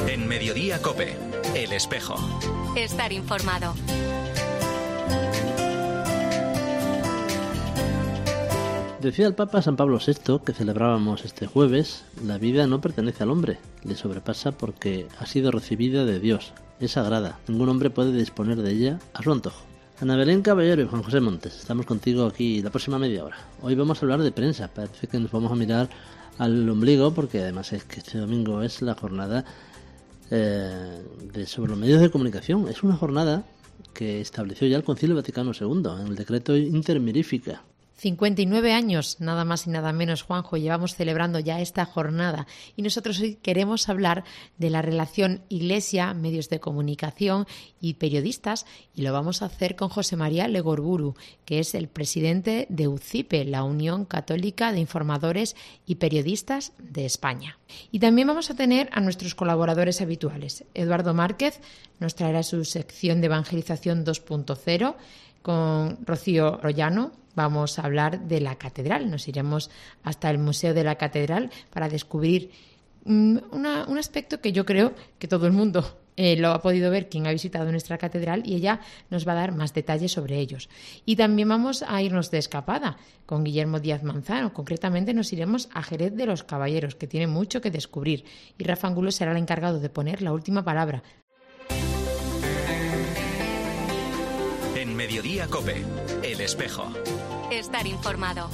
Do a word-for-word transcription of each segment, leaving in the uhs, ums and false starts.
En Mediodía COPE, El Espejo. Estar informado. Decía el Papa San Pablo sexto, que celebrábamos este jueves, la vida no pertenece al hombre, le sobrepasa porque ha sido recibida de Dios, es sagrada, ningún hombre puede disponer de ella a su antojo. Ana Belén Caballero y Juan José Montes, estamos contigo aquí la próxima media hora. Hoy vamos a hablar de prensa, parece que nos vamos a mirar al ombligo porque además es que este domingo es la jornada eh, de sobre los medios de comunicación. Es una jornada que estableció ya el Concilio Vaticano segundo en el decreto Inter Mirifica. cincuenta y nueve años, nada más y nada menos, Juanjo, llevamos celebrando ya esta jornada y nosotros hoy queremos hablar de la relación Iglesia, medios de comunicación y periodistas, y lo vamos a hacer con José María Legorburu, que es el presidente de U C I P E, la Unión Católica de Informadores y Periodistas de España. Y también vamos a tener a nuestros colaboradores habituales. Eduardo Márquez nos traerá su sección de evangelización dos punto cero, con Rocío Rollano vamos a hablar de la catedral. Nos iremos hasta el Museo de la Catedral para descubrir una, un aspecto que yo creo que todo el mundo eh, lo ha podido ver, quien ha visitado nuestra catedral, y ella nos va a dar más detalles sobre ellos. Y también vamos a irnos de escapada con Guillermo Díaz Manzano. Concretamente nos iremos a Jerez de los Caballeros, que tiene mucho que descubrir, y Rafa Angulo será el encargado de poner la última palabra. En Mediodía COPE, El Espejo. Estar informado.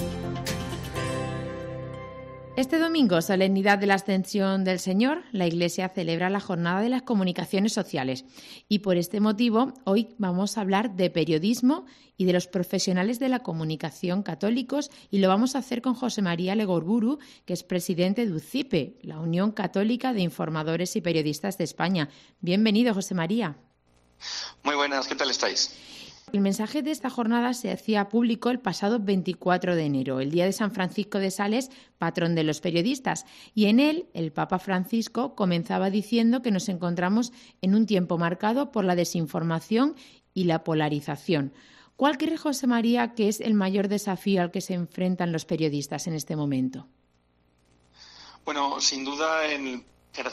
Este domingo, solemnidad de la Ascensión del Señor, la Iglesia celebra la Jornada de las Comunicaciones Sociales. Y por este motivo, hoy vamos a hablar de periodismo y de los profesionales de la comunicación católicos, y lo vamos a hacer con José María Legorburu, que es presidente de U C I P E, la Unión Católica de Informadores y Periodistas de España. Bienvenido, José María. Muy buenas, ¿qué tal estáis? El mensaje de esta jornada se hacía público el pasado veinticuatro de enero, el día de San Francisco de Sales, patrón de los periodistas, y en él el Papa Francisco comenzaba diciendo que nos encontramos en un tiempo marcado por la desinformación y la polarización. ¿Cuál cree, José María, que es el mayor desafío al que se enfrentan los periodistas en este momento? Bueno, sin duda, en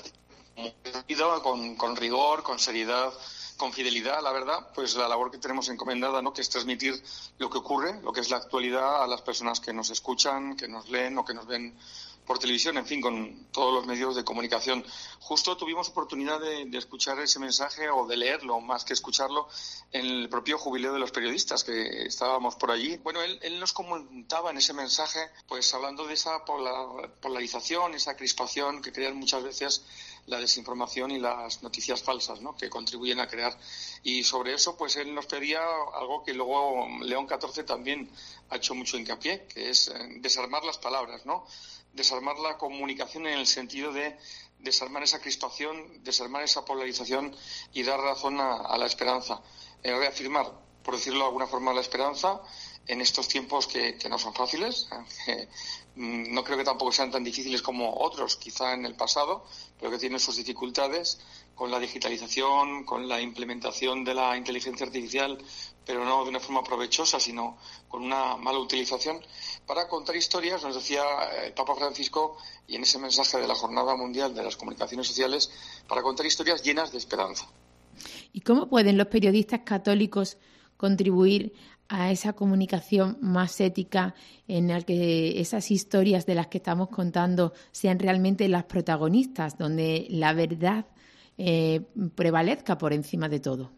con, con rigor, con seriedad, con fidelidad, la verdad, pues la labor que tenemos encomendada, ¿no?, que es transmitir lo que ocurre, lo que es la actualidad a las personas que nos escuchan, que nos leen o que nos ven por televisión, en fin, con todos los medios de comunicación. Justo tuvimos oportunidad de, de escuchar ese mensaje o de leerlo, más que escucharlo, en el propio jubileo de los periodistas, que estábamos por allí. Bueno, él, él nos comentaba en ese mensaje, pues hablando de esa polarización, esa crispación que crean muchas veces la desinformación y las noticias falsas, ¿no?, que contribuyen a crear. Y sobre eso, pues él nos pedía algo que luego León catorce también ha hecho mucho hincapié, que es desarmar las palabras, ¿no?, desarmar la comunicación en el sentido de desarmar esa crispación, desarmar esa polarización y dar razón a, a la esperanza. Eh, reafirmar, por decirlo de alguna forma, la esperanza en estos tiempos que, que no son fáciles, que mm, no creo que tampoco sean tan difíciles como otros, quizá en el pasado, pero que tienen sus dificultades con la digitalización, con la implementación de la inteligencia artificial, pero no de una forma provechosa, sino con una mala utilización, para contar historias, nos decía el Papa Francisco, y en ese mensaje de la Jornada Mundial de las Comunicaciones Sociales, para contar historias llenas de esperanza. ¿Y cómo pueden los periodistas católicos contribuir a esa comunicación más ética, en la que esas historias de las que estamos contando sean realmente las protagonistas, donde la verdad eh, prevalezca por encima de todo?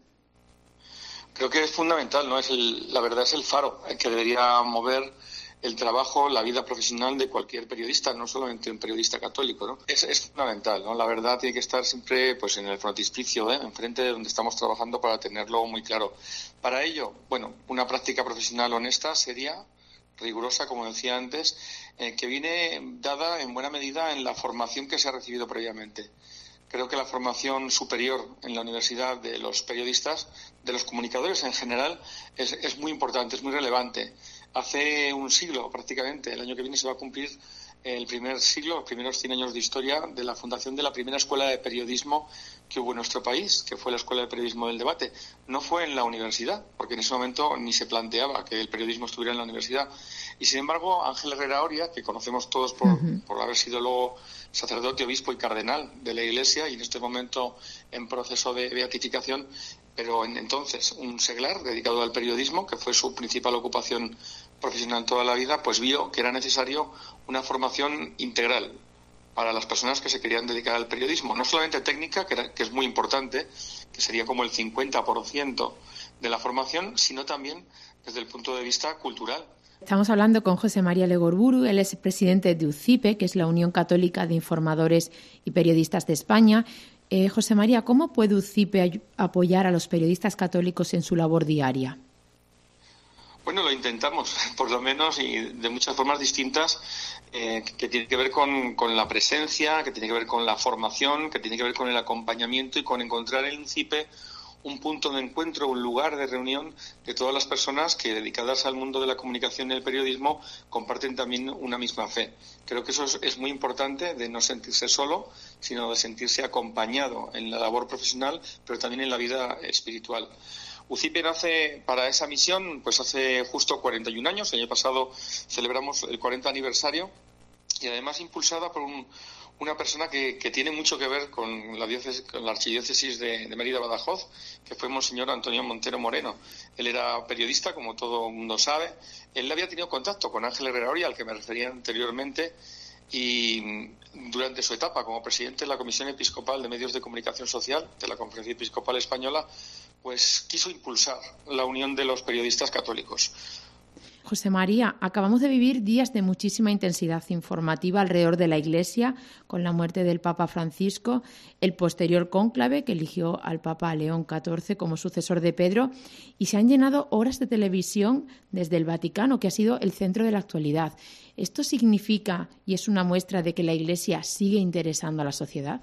Creo que es fundamental, ¿no? Es el, la verdad es el faro que debería mover el trabajo, la vida profesional de cualquier periodista, no solamente un periodista católico, ¿no? Es, es fundamental, ¿no? La verdad tiene que estar siempre, pues, en el frontispicio, ¿eh?, enfrente de donde estamos trabajando, para tenerlo muy claro. Para ello, bueno, una práctica profesional honesta, seria, rigurosa, como decía antes, eh, que viene dada en buena medida en la formación que se ha recibido previamente. Creo que la formación superior en la universidad de los periodistas, de los comunicadores en general, es, es muy importante, es muy relevante. Hace un siglo, prácticamente, el año que viene se va a cumplir el primer siglo, los primeros cien años de historia de la fundación de la primera escuela de periodismo que hubo en nuestro país, que fue la Escuela de Periodismo del Debate. No fue en la universidad, porque en ese momento ni se planteaba que el periodismo estuviera en la universidad. Y sin embargo, Ángel Herrera Oria, que conocemos todos por, uh-huh. por haber sido luego sacerdote, obispo y cardenal de la Iglesia, y en este momento en proceso de beatificación, pero en, entonces un seglar dedicado al periodismo, que fue su principal ocupación profesional toda la vida, pues vio que era necesario una formación integral para las personas que se querían dedicar al periodismo, no solamente técnica, que, era, que es muy importante, que sería como el cincuenta por ciento de la formación, sino también desde el punto de vista cultural. Estamos hablando con José María Legorburu, él es presidente de U C I P E, que es la Unión Católica de Informadores y Periodistas de España. Eh, José María, ¿cómo puede U C I P E apoyar a los periodistas católicos en su labor diaria? Bueno, lo intentamos, por lo menos, y de muchas formas distintas, eh, que tiene que ver con, con la presencia, que tiene que ver con la formación, que tiene que ver con el acompañamiento y con encontrar en U C I P E un punto de encuentro, un lugar de reunión de todas las personas que, dedicadas al mundo de la comunicación y el periodismo, comparten también una misma fe. Creo que eso es, es muy importante, de no sentirse solo, sino de sentirse acompañado en la labor profesional, pero también en la vida espiritual. U C I P E nace para esa misión pues hace justo cuarenta y un años. El año pasado celebramos el cuarenta aniversario, y además impulsada por un, una persona que, que tiene mucho que ver con la, diócesis, con la archidiócesis de, de Mérida-Badajoz, que fue Monseñor Antonio Montero Moreno. Él era periodista, como todo el mundo sabe. Él había tenido contacto con Ángel Herrera Oria, al que me refería anteriormente, y durante su etapa como presidente de la Comisión Episcopal de Medios de Comunicación Social de la Conferencia Episcopal Española, pues quiso impulsar la unión de los periodistas católicos. José María, acabamos de vivir días de muchísima intensidad informativa alrededor de la Iglesia, con la muerte del Papa Francisco, el posterior cónclave que eligió al Papa León catorce como sucesor de Pedro, y se han llenado horas de televisión desde el Vaticano, que ha sido el centro de la actualidad. ¿Esto significa y es una muestra de que la Iglesia sigue interesando a la sociedad?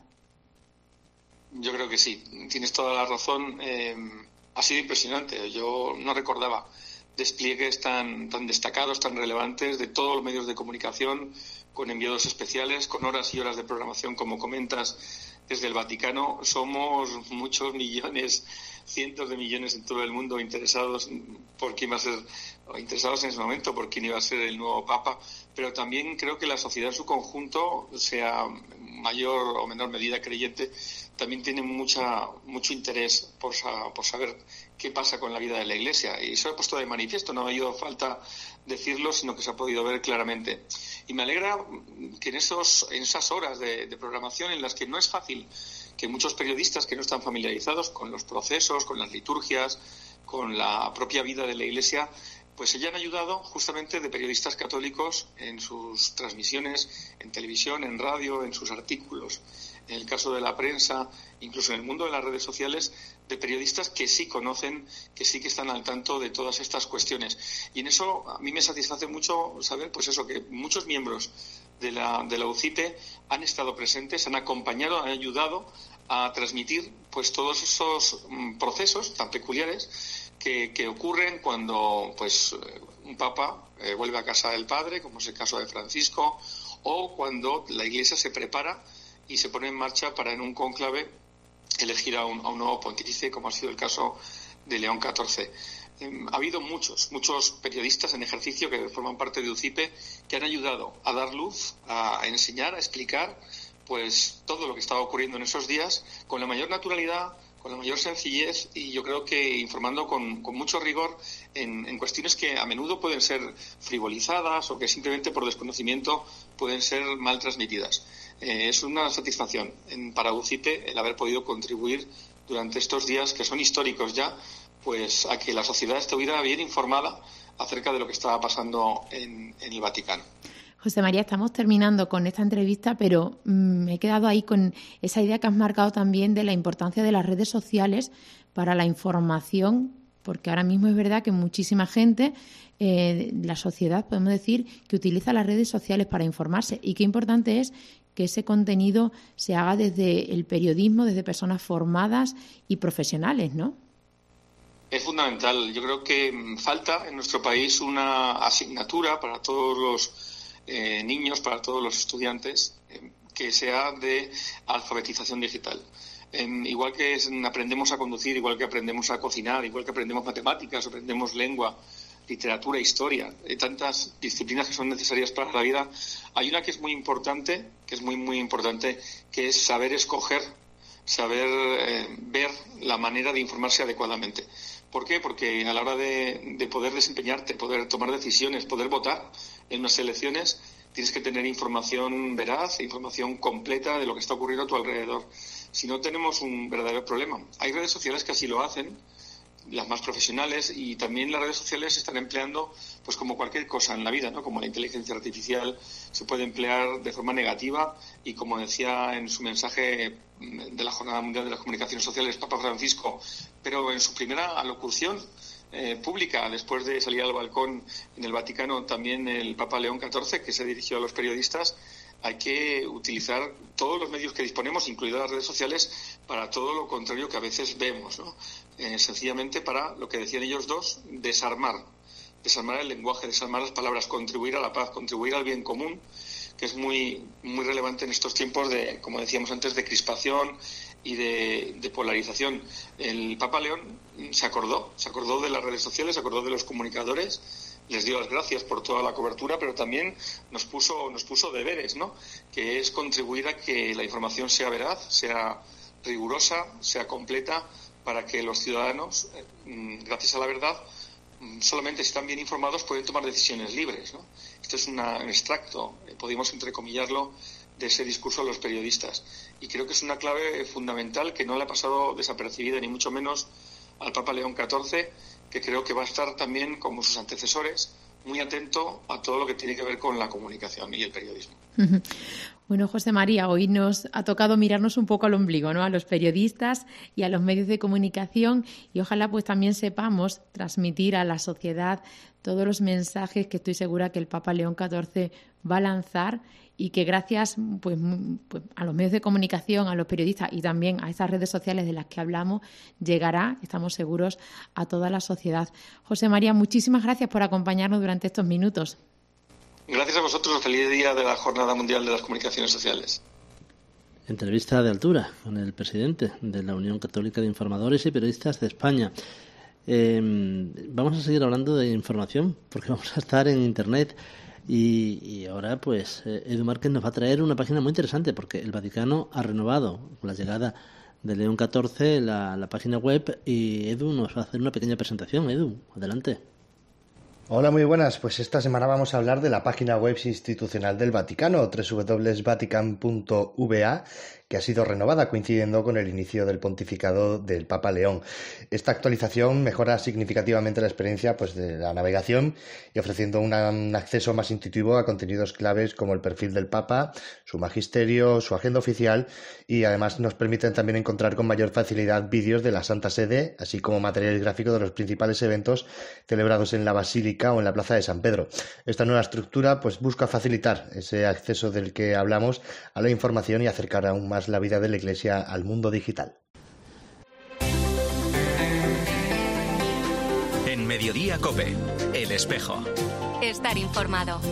Yo creo que sí, tienes toda la razón. Eh, ha sido impresionante. Yo no recordaba despliegues tan, tan destacados, tan relevantes de todos los medios de comunicación, con enviados especiales, con horas y horas de programación, como comentas, desde el Vaticano. Somos muchos millones, cientos de millones en todo el mundo interesados por quién va a ser, o interesados en ese momento por quién iba a ser el nuevo Papa, pero también creo que la sociedad en su conjunto, sea mayor o menor medida creyente, también tiene mucha mucho interés por, por saber qué pasa con la vida de la Iglesia. Y eso he puesto de manifiesto, no ha habido falta decirlo, sino que se ha podido ver claramente. Y me alegra que en, esos, en esas horas de, de programación, en las que no es fácil, que muchos periodistas que no están familiarizados con los procesos, con las liturgias, con la propia vida de la Iglesia, pues se hayan ayudado justamente de periodistas católicos en sus transmisiones, en televisión, en radio, en sus artículos. En el caso de la prensa, incluso en el mundo de las redes sociales, de periodistas que sí conocen, que sí que están al tanto de todas estas cuestiones. Y en eso a mí me satisface mucho saber, pues eso, que muchos miembros de la, de la U C I P E han estado presentes, han acompañado, han ayudado a transmitir pues todos esos mm, procesos tan peculiares que, que ocurren cuando pues un papa eh, vuelve a casa del padre, como es el caso de Francisco, o cuando la Iglesia se prepara y se pone en marcha para en un cónclave elegir a un, a un nuevo pontífice, como ha sido el caso de León catorce. Eh, ha habido muchos, muchos periodistas en ejercicio que forman parte de U C I P E que han ayudado a dar luz, a, a enseñar, a explicar pues todo lo que estaba ocurriendo en esos días con la mayor naturalidad, con la mayor sencillez, y yo creo que informando con, con mucho rigor en, en cuestiones que a menudo pueden ser frivolizadas o que simplemente por desconocimiento pueden ser mal transmitidas. Eh, es una satisfacción en, para U C I P E el haber podido contribuir durante estos días, que son históricos ya, pues a que la sociedad estuviera bien informada acerca de lo que estaba pasando en, en el Vaticano. José María, estamos terminando con esta entrevista, pero mmm, me he quedado ahí con esa idea que has marcado también de la importancia de las redes sociales para la información, porque ahora mismo es verdad que muchísima gente, eh, la sociedad, podemos decir, que utiliza las redes sociales para informarse, y qué importante es que ese contenido se haga desde el periodismo, desde personas formadas y profesionales, ¿no? Es fundamental. Yo creo que falta en nuestro país una asignatura para todos los Eh, niños, para todos los estudiantes, eh, que sea de alfabetización digital. Eh, igual que es, aprendemos a conducir, igual que aprendemos a cocinar, igual que aprendemos matemáticas, aprendemos lengua, literatura, historia, hay tantas disciplinas que son necesarias para la vida. Hay una que es muy importante, que es muy, muy importante, que es saber escoger, saber eh, ver la manera de informarse adecuadamente. ¿Por qué? Porque a la hora de, de poder desempeñarte, poder tomar decisiones, poder votar en unas elecciones, tienes que tener información veraz, información completa de lo que está ocurriendo a tu alrededor. Si no, tenemos un verdadero problema. Hay redes sociales que así lo hacen, las más profesionales, y también las redes sociales se están empleando pues como cualquier cosa en la vida, ¿no? Como la inteligencia artificial se puede emplear de forma negativa, y como decía en su mensaje de la Jornada Mundial de las Comunicaciones Sociales Papa Francisco, pero en su primera alocución eh, pública, después de salir al balcón en el Vaticano, también el Papa León catorce, que se dirigió a los periodistas, hay que utilizar todos los medios que disponemos, incluidas las redes sociales, para todo lo contrario que a veces vemos, ¿no? Eh, sencillamente para, lo que decían ellos dos, desarmar, desarmar el lenguaje, desarmar las palabras, contribuir a la paz, contribuir al bien común, que es muy, muy relevante en estos tiempos de, como decíamos antes, de crispación y de, de polarización. El Papa León se acordó, se acordó de las redes sociales, se acordó de los comunicadores, les dio las gracias por toda la cobertura, pero también nos puso, nos puso deberes, ¿no? Que es contribuir a que la información sea veraz, sea rigurosa, sea completa, para que los ciudadanos, gracias a la verdad, solamente si están bien informados pueden tomar decisiones libres, ¿no? Esto es una, un extracto, podemos entrecomillarlo, de ese discurso de los periodistas. Y creo que es una clave fundamental que no le ha pasado desapercibida, ni mucho menos al Papa León catorce, que creo que va a estar también, como sus antecesores, muy atento a todo lo que tiene que ver con la comunicación y el periodismo. Bueno, José María, hoy nos ha tocado mirarnos un poco al ombligo, ¿no? A los periodistas y a los medios de comunicación, y ojalá pues también sepamos transmitir a la sociedad todos los mensajes que estoy segura que el Papa León catorce va a lanzar, y que gracias pues, pues a los medios de comunicación, a los periodistas y también a esas redes sociales de las que hablamos, llegará, estamos seguros, a toda la sociedad. José María, muchísimas gracias por acompañarnos durante estos minutos. Gracias a vosotros. Feliz día de la Jornada Mundial de las Comunicaciones Sociales. Entrevista de altura con el presidente de la Unión Católica de Informadores y Periodistas de España. Eh, vamos a seguir hablando de información porque vamos a estar en Internet. Y, y ahora, pues, Edu Márquez nos va a traer una página muy interesante, porque el Vaticano ha renovado con la llegada de León catorce la, la página web, y Edu nos va a hacer una pequeña presentación. Edu, adelante. Hola, muy buenas. Pues esta semana vamos a hablar de la página web institucional del Vaticano, doble u doble u doble u punto vatican punto v a, que ha sido renovada coincidiendo con el inicio del pontificado del Papa León. Esta actualización mejora significativamente la experiencia pues, de la navegación, y ofreciendo una, un acceso más intuitivo a contenidos claves como el perfil del Papa, su magisterio, su agenda oficial, y además nos permiten también encontrar con mayor facilidad vídeos de la Santa Sede, así como materiales gráficos de los principales eventos celebrados en la Basílica o en la Plaza de San Pedro. Esta nueva estructura pues, busca facilitar ese acceso del que hablamos a la información y acercar aún más la vida de la Iglesia al mundo digital. En Mediodía COPE, El Espejo. Estar informado.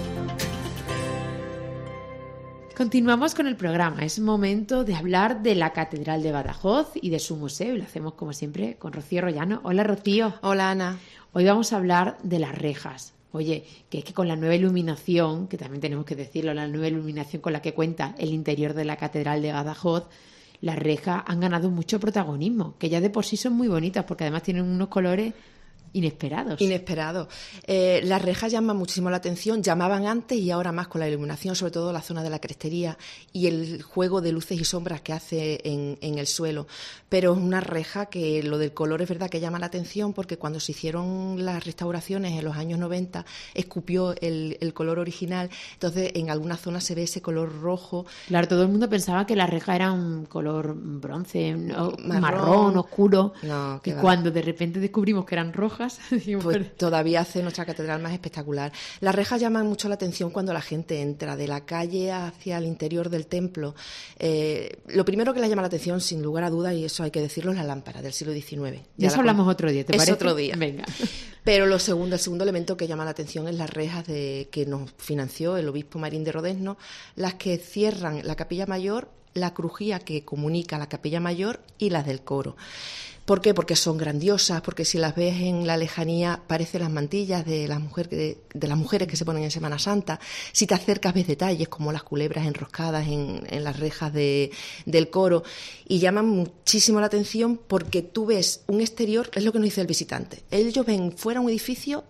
Continuamos con el programa. Es momento de hablar de la Catedral de Badajoz y de su museo. Y lo hacemos, como siempre, con Rocío Rollano. Hola, Rocío. Hola, Ana. Hoy vamos a hablar de las rejas. Oye, que es que con la nueva iluminación, que también tenemos que decirlo, la nueva iluminación con la que cuenta el interior de la Catedral de Badajoz, las rejas han ganado mucho protagonismo, que ya de por sí son muy bonitas, porque además tienen unos colores inesperados. Inesperados. Eh, las rejas llaman muchísimo la atención, llamaban antes y ahora más con la iluminación, sobre todo la zona de la crestería y el juego de luces y sombras que hace en, en el suelo. Pero es una reja que lo del color es verdad que llama la atención, porque cuando se hicieron las restauraciones en los años noventa, escupió el, el color original, entonces en algunas zonas se ve ese color rojo. Claro, todo el mundo pensaba que la reja era un color bronce, no, marrón, marrón, oscuro, no, y va. Cuando de repente descubrimos que eran rojas, pues todavía hace nuestra catedral más espectacular. Las rejas llaman mucho la atención cuando la gente entra de la calle hacia el interior del templo. Eh, lo primero que le llama la atención, sin lugar a dudas, y eso hay que decirlo, es la lámpara del siglo diecinueve. Ya eso hablamos con... otro día, ¿te es parece? otro día. Venga. Pero lo segundo, el segundo elemento que llama la atención es las rejas de, que nos financió el obispo Marín de Rodezno, las que cierran la capilla mayor, la crujía que comunica la capilla mayor y las del coro. ¿Por qué? Porque son grandiosas, porque si las ves en la lejanía parecen las mantillas de las, mujer, de, de las mujeres que se ponen en Semana Santa. Si te acercas ves detalles como las culebras enroscadas en, en las rejas de, del coro y llaman muchísimo la atención porque tú ves un exterior, es lo que nos dice el visitante. Ellos ven fuera un edificio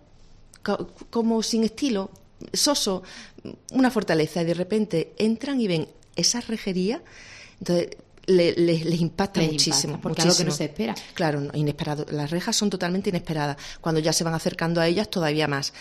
como sin estilo, soso, una fortaleza, y de repente entran y ven esa rejería. Entonces Le, les, les impacta les muchísimo. Impacta, porque muchísimo. Algo que no se espera. Claro, no, inesperado. Las rejas son totalmente inesperadas. Cuando ya se van acercando a ellas, todavía más.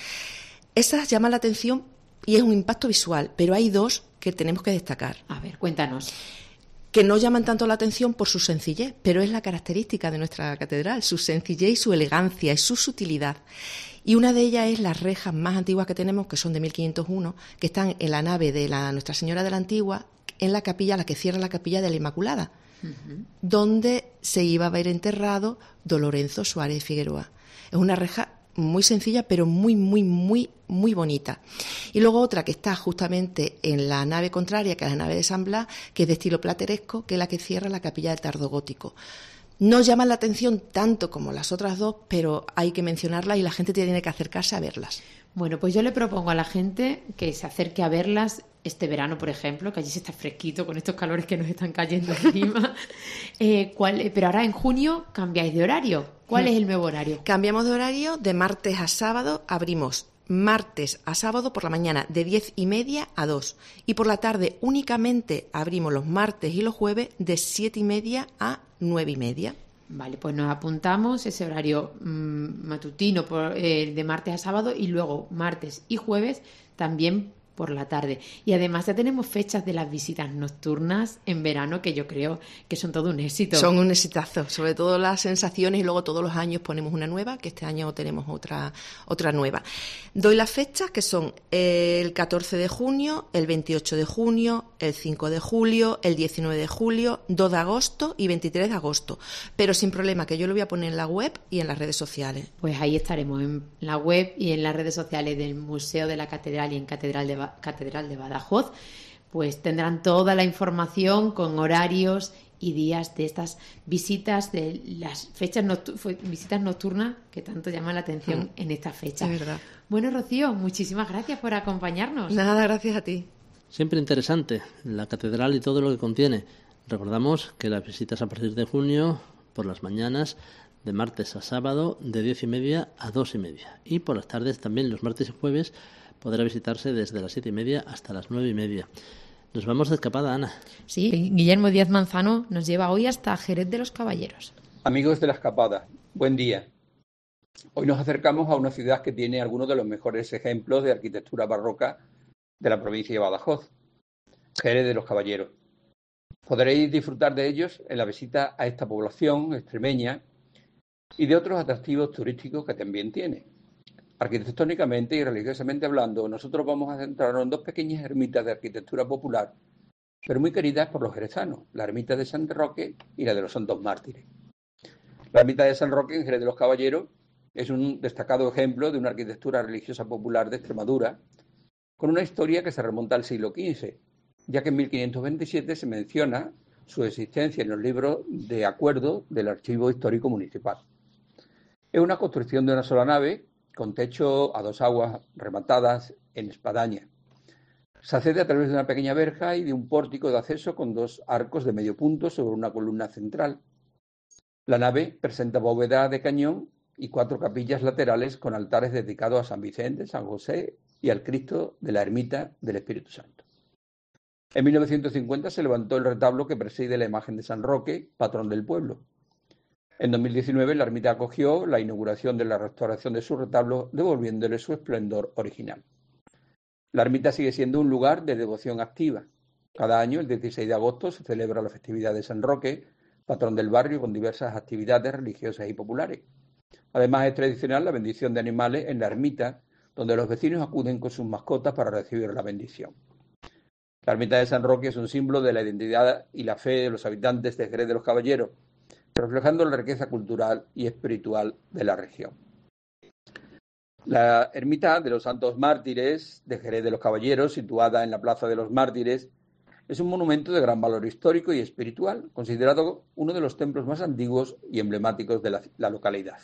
Esas llaman la atención y es un impacto visual, pero hay dos que tenemos que destacar. A ver, cuéntanos. Que no llaman tanto la atención por su sencillez, pero es la característica de nuestra catedral, su sencillez y su elegancia y su sutilidad. Y una de ellas es las rejas más antiguas que tenemos, que son de mil quinientos uno, que están en la nave de la Nuestra Señora de la Antigua, en la capilla, la que cierra la capilla de la Inmaculada, uh-huh. donde se iba a ver enterrado don Lorenzo Suárez de Figueroa. Es una reja muy sencilla, pero muy, muy, muy, muy bonita. Y luego otra que está justamente en la nave contraria, que es la nave de San Blas, que es de estilo plateresco, que es la que cierra la capilla del tardogótico. No llaman la atención tanto como las otras dos, pero hay que mencionarlas y la gente tiene que acercarse a verlas. Bueno, pues yo le propongo a la gente que se acerque a verlas este verano, por ejemplo, que allí se está fresquito con estos calores que nos están cayendo encima. eh, ¿cuál, pero ahora en junio cambiáis de horario. ¿Cuál es el nuevo horario? Cambiamos de horario, de martes a sábado abrimos martes a sábado por la mañana de diez y media a dos y por la tarde únicamente abrimos los martes y los jueves de siete y media a nueve y media. Vale, pues nos apuntamos ese horario mmm, matutino por, eh, de martes a sábado y luego martes y jueves también por la tarde. Y además ya tenemos fechas de las visitas nocturnas en verano que yo creo que son todo un éxito. Son un exitazo, sobre todo las sensaciones y luego todos los años ponemos una nueva, que este año tenemos otra, otra nueva. Doy las fechas que son el catorce de junio, el veintiocho de junio, el cinco de julio, el diecinueve de julio, dos de agosto y veintitrés de agosto. Pero sin problema, que yo lo voy a poner en la web y en las redes sociales. Pues ahí estaremos en la web y en las redes sociales del Museo de la Catedral y en Catedral de Ba- Catedral de Badajoz, pues tendrán toda la información con horarios y días de estas visitas, de las fechas noctu- visitas nocturnas que tanto llaman la atención mm. en esta fecha. Es verdad. Bueno, Rocío, muchísimas gracias por acompañarnos. Nada, gracias a ti. Siempre interesante la catedral y todo lo que contiene. Recordamos que las visitas a partir de junio por las mañanas, de martes a sábado, de diez y media a dos y media, y por las tardes también los martes y jueves podrá visitarse desde las siete y media hasta las nueve y media. Nos vamos de escapada, Ana. Sí, Guillermo Díaz Manzano nos lleva hoy hasta Jerez de los Caballeros. Amigos de la escapada, buen día. Hoy nos acercamos a una ciudad que tiene algunos de los mejores ejemplos de arquitectura barroca de la provincia de Badajoz, Jerez de los Caballeros. Podréis disfrutar de ellos en la visita a esta población extremeña y de otros atractivos turísticos que también tiene. Arquitectónicamente y religiosamente hablando, nosotros vamos a centrarnos en dos pequeñas ermitas de arquitectura popular, pero muy queridas por los jerezanos, la ermita de San Roque y la de los Santos Mártires. La ermita de San Roque en Jerez de los Caballeros es un destacado ejemplo de una arquitectura religiosa popular de Extremadura, con una historia que se remonta al siglo quince, ya que en mil quinientos veintisiete se menciona su existencia en los libros de acuerdo del Archivo Histórico Municipal. Es una construcción de una sola nave, con techo a dos aguas rematadas en espadaña. Se accede a través de una pequeña verja y de un pórtico de acceso con dos arcos de medio punto sobre una columna central. La nave presenta bóveda de cañón y cuatro capillas laterales con altares dedicados a San Vicente, San José y al Cristo de la Ermita del Espíritu Santo. En mil novecientos cincuenta se levantó el retablo que preside la imagen de San Roque, patrón del pueblo. En dos mil diecinueve la ermita acogió la inauguración de la restauración de su retablo, devolviéndole su esplendor original. La ermita sigue siendo un lugar de devoción activa. Cada año, el dieciséis de agosto, se celebra la festividad de San Roque, patrón del barrio, con diversas actividades religiosas y populares. Además, es tradicional la bendición de animales en la ermita, donde los vecinos acuden con sus mascotas para recibir la bendición. La ermita de San Roque es un símbolo de la identidad y la fe de los habitantes de Jerez de los Caballeros, reflejando la riqueza cultural y espiritual de la región. La ermita de los Santos Mártires de Jerez de los Caballeros, situada en la Plaza de los Mártires, Es un monumento de gran valor histórico y espiritual, considerado uno de los templos más antiguos y emblemáticos de la, la localidad.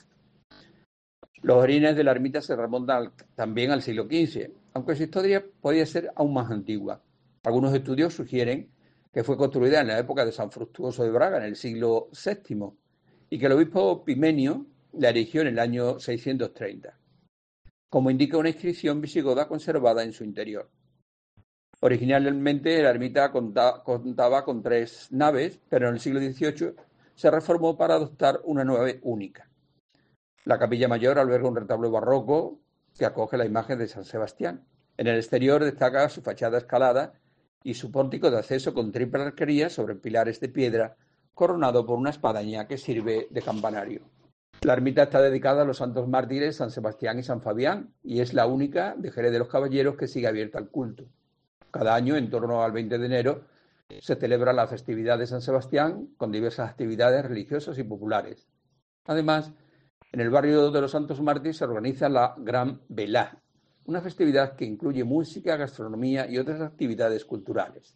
Los orígenes de la ermita se remontan al, también al siglo quince, aunque su historia podía ser aún más antigua. Algunos estudios sugieren que fue construida en la época de San Fructuoso de Braga, en el siglo séptimo, y que el obispo Pimenio la erigió en el año seiscientos treinta, como indica una inscripción visigoda conservada en su interior. Originalmente la ermita contaba, contaba con tres naves, pero en el siglo dieciocho se reformó para adoptar una nave única. La capilla mayor alberga un retablo barroco que acoge la imagen de San Sebastián. En el exterior destaca su fachada escalada y su pórtico de acceso con triple arquería sobre pilares de piedra, coronado por una espadaña que sirve de campanario. La ermita está dedicada a los santos mártires San Sebastián y San Fabián y es la única de Jerez de los Caballeros que sigue abierta al culto. Cada año, en torno al veinte de enero, se celebra la festividad de San Sebastián con diversas actividades religiosas y populares. Además, en el barrio de los Santos Mártires se organiza la Gran Velá, una festividad que incluye música, gastronomía y otras actividades culturales.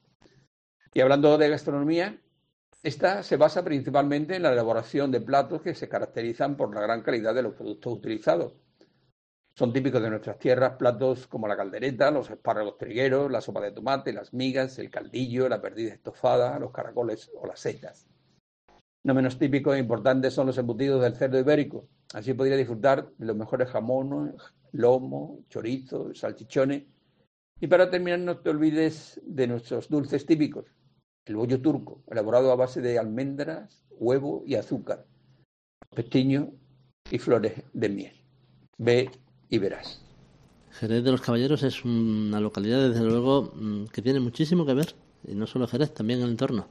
Y hablando de gastronomía, esta se basa principalmente en la elaboración de platos que se caracterizan por la gran calidad de los productos utilizados. Son típicos de nuestras tierras platos como la caldereta, los espárragos trigueros, la sopa de tomate, las migas, el caldillo, la perdiz estofada, los caracoles o las setas. No menos típicos e importantes son los embutidos del cerdo ibérico. Así podría disfrutar de los mejores jamones, lomo, chorizo, salchichones. Y para terminar, no te olvides de nuestros dulces típicos. El bollo turco, elaborado a base de almendras, huevo y azúcar, pestiño y flores de miel. Ve y verás. Jerez de los Caballeros es una localidad, desde luego, que tiene muchísimo que ver, y no solo Jerez, también el entorno.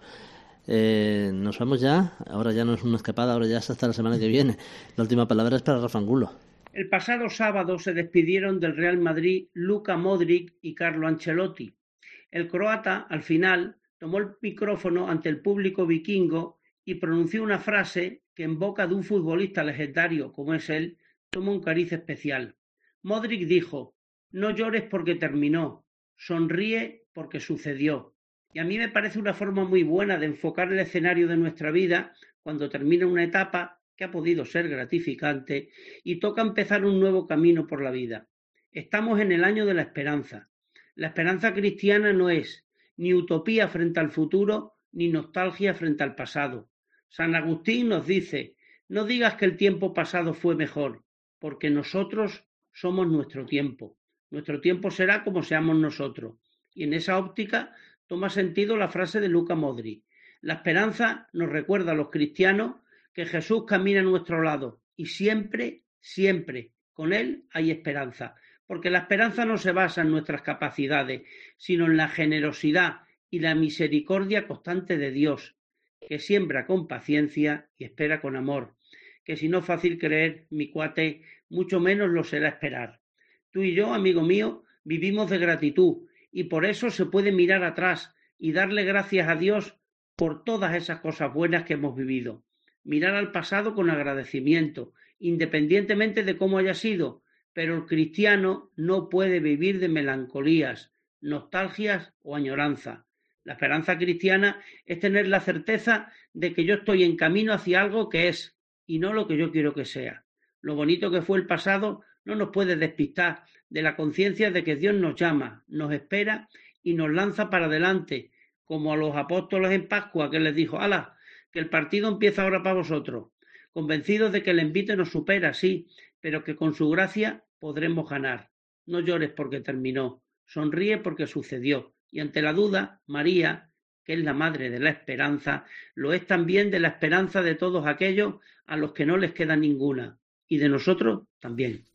Eh, nos vamos ya, ahora ya no es una escapada, ahora ya es hasta la semana que viene. La última palabra es para Rafa Angulo. El pasado sábado se despidieron del Real Madrid Luka Modric y Carlo Ancelotti. El croata, al final, tomó el micrófono ante el público vikingo y pronunció una frase que en boca de un futbolista legendario como es él, toma un cariz especial. Modric dijo: no llores porque terminó, sonríe porque sucedió. Y a mí me parece una forma muy buena de enfocar el escenario de nuestra vida cuando termina una etapa que ha podido ser gratificante y toca empezar un nuevo camino por la vida. Estamos en el año de la esperanza. La esperanza cristiana no es ni utopía frente al futuro, ni nostalgia frente al pasado. San Agustín nos dice: no digas que el tiempo pasado fue mejor, porque nosotros somos nuestro tiempo. Nuestro tiempo será como seamos nosotros. Y en esa óptica toma sentido la frase de Luka Modric. La esperanza nos recuerda a los cristianos que Jesús camina a nuestro lado y siempre, siempre con Él hay esperanza. Porque la esperanza no se basa en nuestras capacidades, sino en la generosidad y la misericordia constante de Dios, que siembra con paciencia y espera con amor. Que si no es fácil creer, mi cuate, mucho menos lo será esperar. Tú y yo, amigo mío, vivimos de gratitud y por eso se puede mirar atrás y darle gracias a Dios por todas esas cosas buenas que hemos vivido. Mirar al pasado con agradecimiento, independientemente de cómo haya sido, pero el cristiano no puede vivir de melancolías, nostalgias o añoranza. La esperanza cristiana es tener la certeza de que yo estoy en camino hacia algo que es y no lo que yo quiero que sea. Lo bonito que fue el pasado no nos puede despistar de la conciencia de que Dios nos llama, nos espera y nos lanza para adelante, como a los apóstoles en Pascua, que les dijo: ¡hala, que el partido empieza ahora para vosotros! Convencidos de que el envite nos supera, sí, pero que con su gracia podremos ganar. No llores porque terminó, sonríe porque sucedió. Y ante la duda, María, que es la madre de la esperanza, lo es también de la esperanza de todos aquellos a los que no les queda ninguna, y de nosotros también.